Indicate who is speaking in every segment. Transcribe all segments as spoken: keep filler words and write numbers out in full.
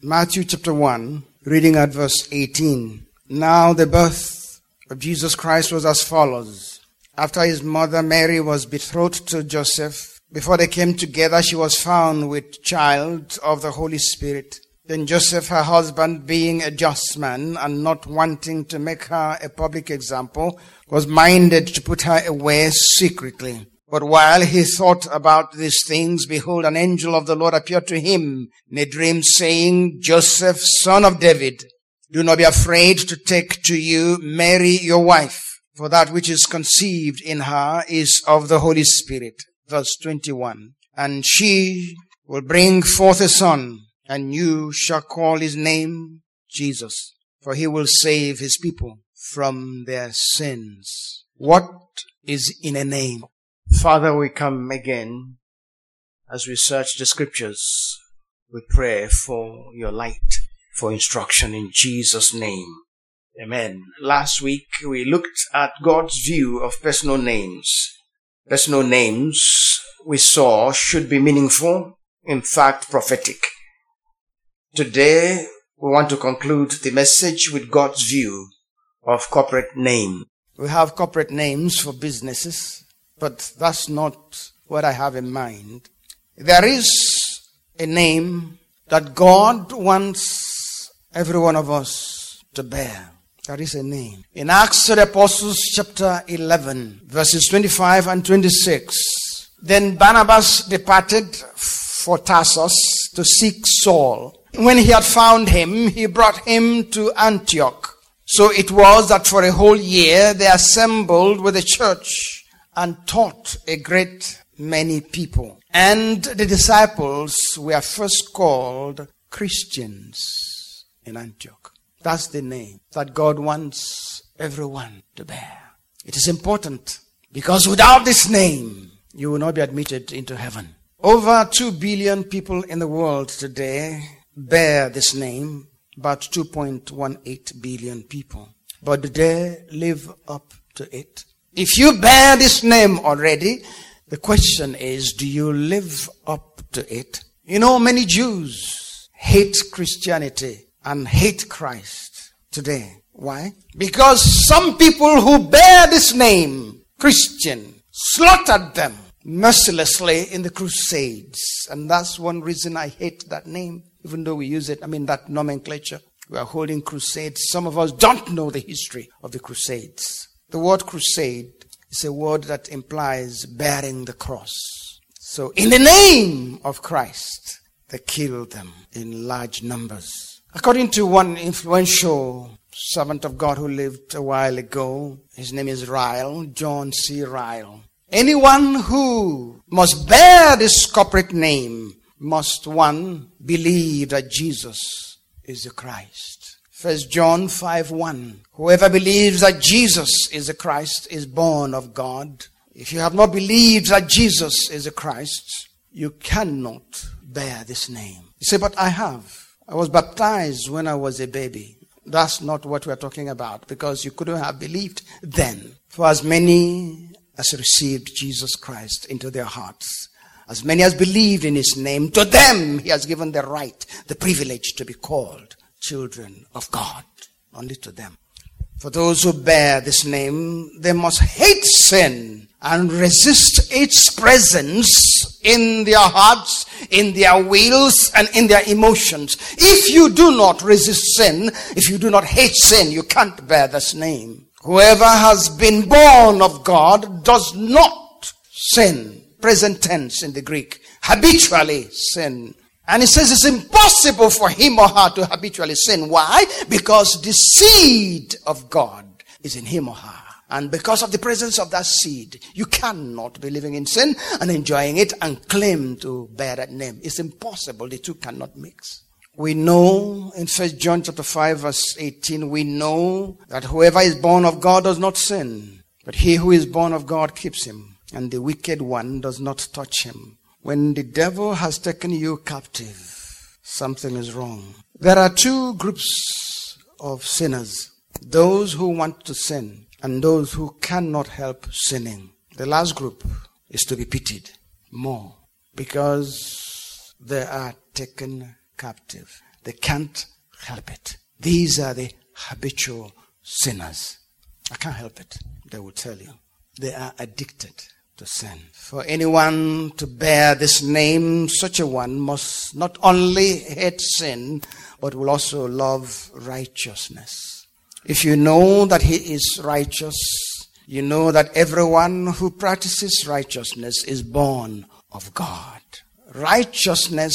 Speaker 1: Matthew chapter one, reading at verse eighteen. Now the birth of Jesus Christ was as follows. After his mother Mary was betrothed to Joseph, before they came together, she was found with child of the Holy Spirit. Then Joseph, her husband, being a just man and not wanting to make her a public example, was minded to put her away secretly. But while he thought about these things, behold, an angel of the Lord appeared to him in a dream, saying, Joseph, son of David, do not be afraid to take to you Mary your wife, for that which is conceived in her is of the Holy Spirit. Verse twenty-one. And she will bring forth a son, and you shall call his name Jesus, for he will save his people from their sins. What is in a name? Father, we come again as we search the scriptures. We pray for your light, for instruction in Jesus' name. Amen. Last week we looked at God's view of personal names. Personal names, we saw, should be meaningful, in fact prophetic. Today we want to conclude the message with God's view of corporate name. We have corporate names for businesses, but that's not what I have in mind. There is a name that God wants every one of us to bear. There is a name. In Acts of the Apostles chapter eleven, verses twenty-five and twenty-six, then Barnabas departed for Tarsus to seek Saul. When he had found him, he brought him to Antioch. So it was that for a whole year they assembled with the church and taught a great many people. And the disciples were first called Christians in Antioch. That's the name that God wants everyone to bear. It is important because without this name, you will not be admitted into heaven. Over two billion people in the world today bear this name, about two point one eight billion people. But do they live up to it? If you bear this name already, the question is, do you live up to it? You know, many Jews hate Christianity and hate Christ today. Why? Because some people who bear this name, Christian, slaughtered them mercilessly in the Crusades. And that's one reason I hate that name, even though we use it, I mean that nomenclature. We are holding crusades. Some of us don't know the history of the Crusades. The word crusade is a word that implies bearing the cross. So in the name of Christ, they killed them in large numbers. According to one influential servant of God who lived a while ago, his name is Ryle, John C. Ryle. Anyone who must bear this corporate name must, one, believe that Jesus is the Christ. First John five one. Whoever believes that Jesus is the Christ is born of God. If you have not believed that Jesus is the Christ, you cannot bear this name. You say, but I have. I was baptized when I was a baby. That's not what we're talking about, because you couldn't have believed then. For as many as received Jesus Christ into their hearts, as many as believed in his name, to them he has given the right, the privilege to be called children of God. Only to them. For those who bear this name, they must hate sin and resist its presence in their hearts, in their wills, and in their emotions. If you do not resist sin, if you do not hate sin, you can't bear this name. Whoever has been born of God does not sin. Present tense in the Greek. Habitually sin. And it says it's impossible for him or her to habitually sin. Why? Because the seed of God is in him or her. And because of the presence of that seed, you cannot be living in sin and enjoying it and claim to bear that name. It's impossible. The two cannot mix. We know in First John chapter five verse eighteen, we know that whoever is born of God does not sin. But he who is born of God keeps him, and the wicked one does not touch him. When the devil has taken you captive, something is wrong. There are two groups of sinners. Those who want to sin and those who cannot help sinning. The last group is to be pitied more because they are taken captive. They can't help it. These are the habitual sinners. I can't help it, they will tell you. They are addicted to sin. For anyone to bear this name, such a one must not only hate sin, but will also love righteousness. If you know that he is righteous, you know that everyone who practices righteousness is born of God. Righteousness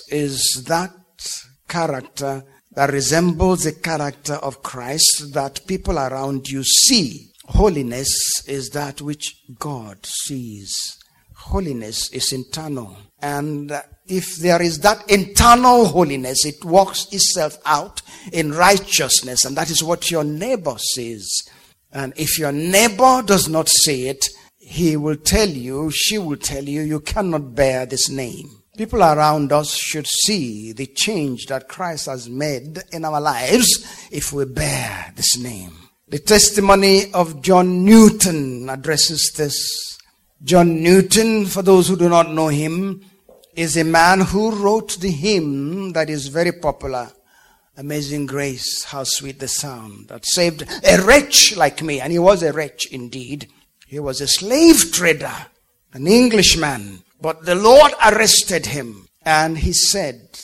Speaker 1: is that character that resembles the character of Christ that people around you see. Holiness is that which God sees. Holiness is internal. And if there is that internal holiness, it works itself out in righteousness. And that is what your neighbor sees. And if your neighbor does not see it, he will tell you, she will tell you, you cannot bear this name. People around us should see the change that Christ has made in our lives if we bear this name. The testimony of John Newton addresses this. John Newton, for those who do not know him, is a man who wrote the hymn that is very popular, Amazing Grace, how sweet the sound that saved a wretch like me. And he was a wretch indeed. He was a slave trader, an Englishman. But the Lord arrested him. And he said,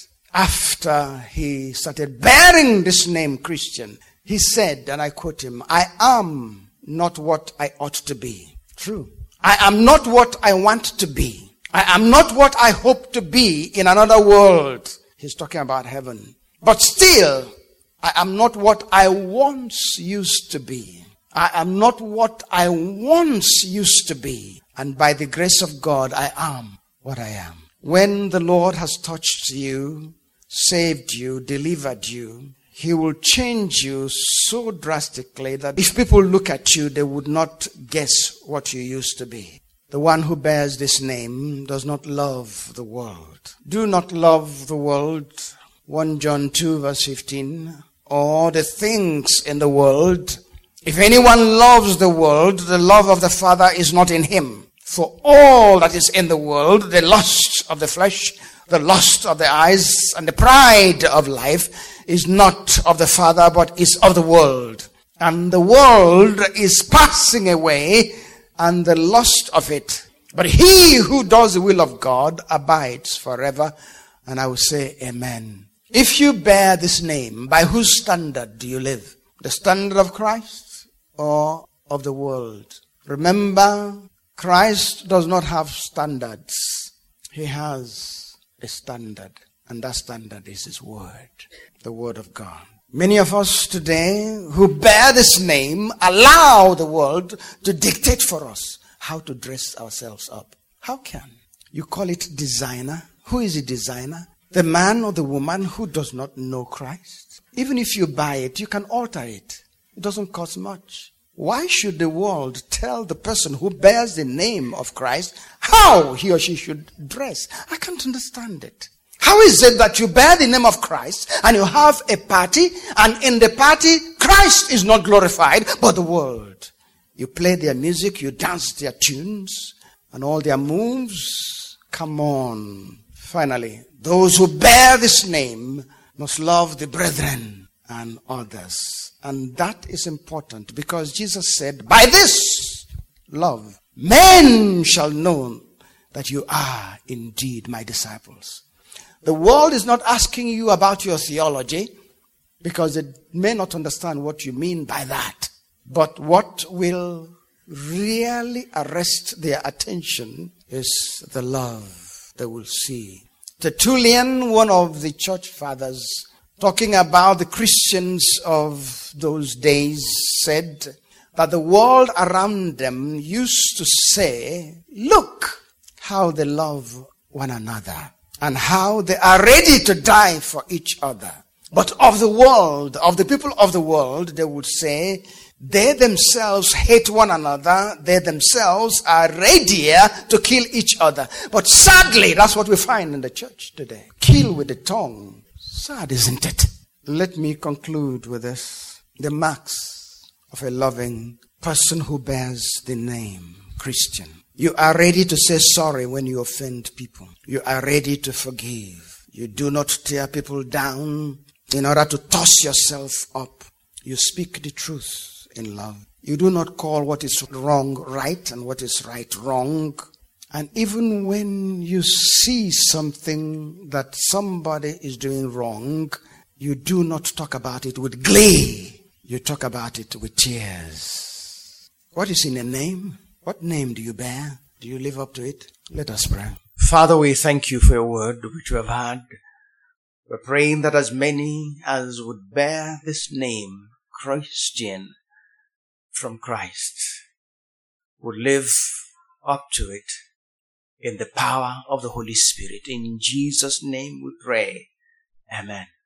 Speaker 1: after he started bearing this name Christian, he said, and I quote him, I am not what I ought to be. True. I am not what I want to be. I am not what I hope to be in another world. He's talking about heaven. But still, I am not what I once used to be. I am not what I once used to be. And by the grace of God, I am what I am. When the Lord has touched you, saved you, delivered you, he will change you so drastically that if people look at you, they would not guess what you used to be. The one who bears this name does not love the world. Do not love the world. First John two verse fifteen. Or the things in the world. If anyone loves the world, the love of the Father is not in him. For all that is in the world, the lust of the flesh, the lust of the eyes, and the pride of life is not of the Father, but is of the world. And the world is passing away, and the lust of it. But he who does the will of God abides forever. And I will say amen. If you bear this name, by whose standard do you live? The standard of Christ or of the world? Remember, Christ does not have standards. He has a standard. And that standard is his word. The word of God. Many of us today who bear this name allow the world to dictate for us how to dress ourselves up. How can? You call it designer. Who is a designer? The man or the woman who does not know Christ. Even if you buy it, you can alter it. It doesn't cost much. Why should the world tell the person who bears the name of Christ how he or she should dress? I can't understand it. How is it that you bear the name of Christ and you have a party, and in the party Christ is not glorified but the world? You play their music, you dance their tunes and all their moves. Come on. Finally, those who bear this name must love the brethren and others. And that is important because Jesus said, by this love, men shall know that you are indeed my disciples. The world is not asking you about your theology because it may not understand what you mean by that. But what will really arrest their attention is the love they will see. Tertullian, one of the church fathers, talking about the Christians of those days, said that the world around them used to say, look how they love one another. And how they are ready to die for each other. But of the world, of the people of the world, they would say, they themselves hate one another. They themselves are readier to kill each other. But sadly, that's what we find in the church today. Kill with the tongue. Sad, isn't it? Let me conclude with this. The marks of a loving person who bears the name Christian. You are ready to say sorry when you offend people. You are ready to forgive. You do not tear people down in order to toss yourself up. You speak the truth in love. You do not call what is wrong right and what is right wrong. And even when you see something that somebody is doing wrong, you do not talk about it with glee. You talk about it with tears. What is in a name? What name do you bear? Do you live up to it? Let us pray. Father, we thank you for your word which we have had. We're praying that as many as would bear this name, Christian, from Christ, would live up to it in the power of the Holy Spirit. In Jesus' name we pray. Amen.